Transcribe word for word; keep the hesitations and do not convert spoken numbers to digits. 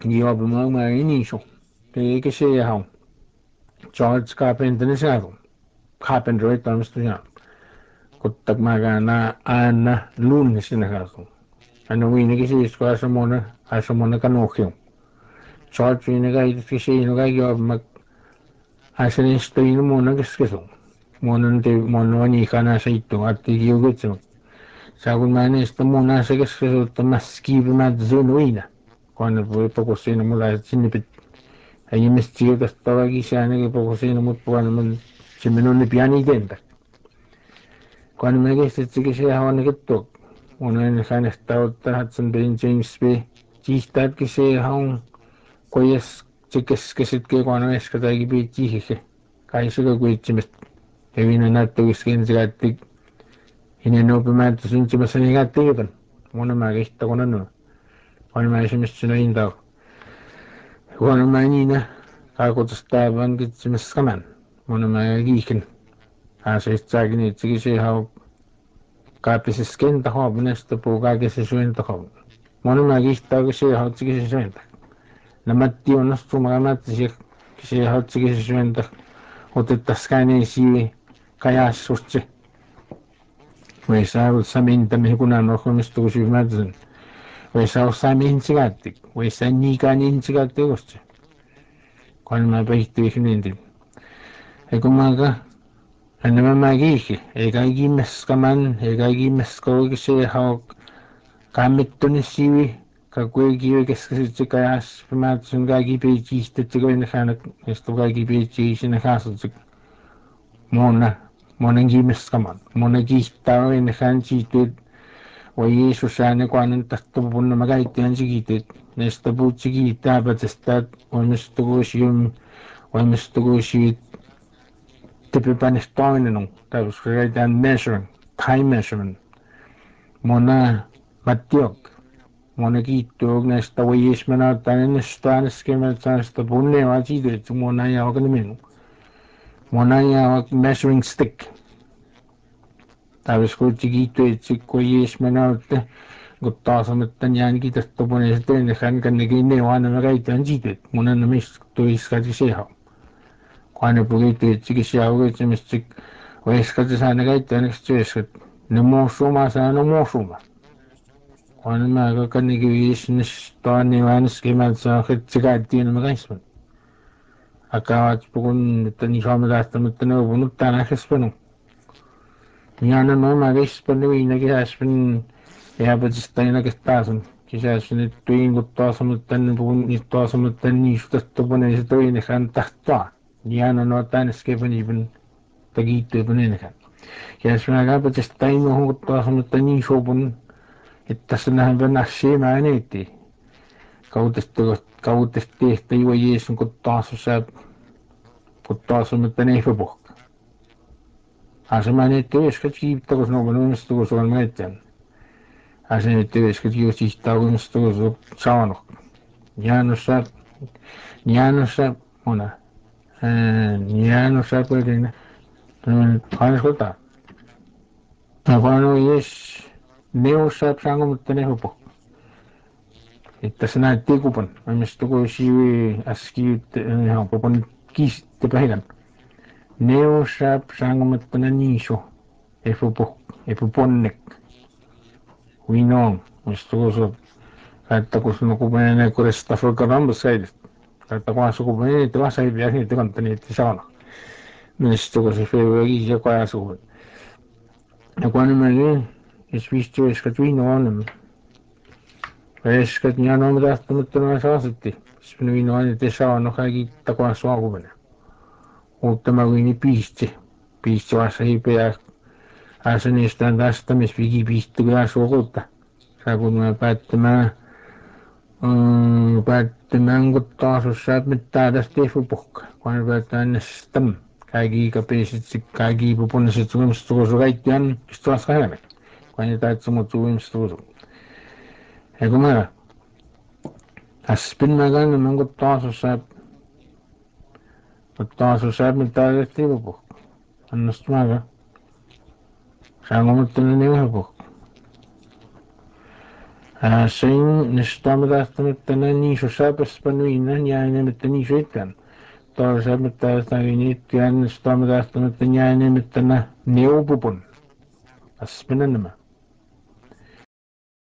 job mo ma inisho ke ke se ha George Carpenter ni sa Carpenter ito misto niya kutak magana ana lun ni sinakaso ano wini kisi isko asa mona asa mona kanokyo George wini ka ito kisi ino ka job mag asa ni isto ino mona kiskiso mona nte mona wani ka nasa ito at iyugit Sagun mani isto mona sa kiskiso tamaski bima zuno ina kuana po ipokosino mula sinipit ay mistiyo tas tawagi siya na ipokosino mo po naman si minun ni piani denta kuana magi sa sige siya hawan na kitok una na sana estado tahatsan bin James B jihtat kisi haung koyes chikes kisit ke kuana es katagi bi jihike kaisa ka kuit chimis evina natto iskin sigatik hineno pimata sun chimasani gatigitan muna magista kuana no kuana maisimis sino indaw kuana manina kakotustaban kitsimis kaman muna magikin asa istagini chikisi haung kapisisken taho bunesto po kagisisuin taho mono magista kisi haut sikisisuin namatti onnostu magamatti si kisi haut sikisisuin ta otettaskani si kajassusti Weisa saminta mihikunan ohmistu kusimatsen Weisa osamin sigatti Weisa nikanin sigatti kosti kun ma pehti ihninti ekumaga Anama magiiki eikä ikimeskaman eikä ikimesko kisi hauk kammittonissivi kakuikivi keskisit kajas pimatsun kaikki peitsistä tikoin hanak esto kaikki peitsiisin hasut mona monen kimeskaman mona kihtaa en hän siitut oi Jeesus ääne kuanen tahto punna magaittian sikitit nesta puutsi kiittää patsestat oimistukuisium oimistukuisiit Tipipanistaminen on täys reitään measuring time measurement mona mattiok mona kiittuok näistä voismena tänne stanskemet tästä punne vaatiit mona ja organimin mona ja measuring stick täys kuitsi kiittu itse voismena että kun taas on että jäänkin tästä punne sitten hän kannekin ne vaan nämä käytään siitä mona nämä tuiskati seha kuane pugitu itse siauke semmoista Oiskati saana käyttäneeksi työssä. Ne muusuma saa no muusuma. Kun mä koko niinku viisnes tonni vanskimmat saa hitsi käyttiin mä kaisman. Akavat pukun että niin saamme lähteä mutta ne upunut tänään kespänu. Niana no mä kespänu viina kesäspän ja pätistä aina kestaasun. Kesäspän nyt tuin kun taas mutta tänne pukun niistä taas mutta niin suhtettu pune se toinen hän tahtaa. Niana no tänne skepän takiittuu pune hän. Ja jos minä käypätästä tainoon, kun taas on, että niin sopun, että tässä nähdään vähän siemää neetti. Kautesta, kautesta tehtä juo jeesun, kun taas on se, kun taas on, että ne ei pohka. Asema neetti yskät kiippä, kun on onnistu, kun se on meidän. Asema neetti yskät juo sihtää, kun onnistu, kun se on saanut. Jäännössä, jäännössä, mona. Jäännössä, kuitenkin. Kansalta. Ja kun on jees, neuvossa saanut, mutta ne ei pohka. Että se näytti kupan. Mä mistä kun sivi äski ihan kupan kiisitte päivän. Neuosap sangomattana niiso. Efu efu ponnek. Huinoon. Mistä kun se että kun se kupan ne kuresta fulkarambus säilyt. Että kun se kupan ne tuossa sai vielä niitä kantani että saana. Mistä kun se feuki ja kaasuun. Ja kun mä niin, jos viistu eskat viinoon. Eskat nian on tahtonut tänään saasutti. Sitten viinoon että saana kaikki takuan suakuvana. Mutta mä viini piisti. Piisti vasta hipeä. Asa niistä on tästä, missä viki piisti kyllä suokulta. Sä kun mä päättämään, mm, päättämään, kun taas on sä mitään tästä tefupuhka. Kun mä päättään nästam. Kaikki ikäpeiset, kaikki ipupunniset suumistukusu kaikki on istuas kahden. Kun ei täytä samut suumistukusu. Ja kun mä äspin mä kannan, kun taas on sä, kun taas on sä mitään tästä tefupuhka. Annosta mä ka. Sä on kummattanut niin vähän puhka. А сын не стоматастамат танани шосапас пануина няне танишитан. Toisaalta taas tän stamatastamata няне тана неопупун. Аспинанама.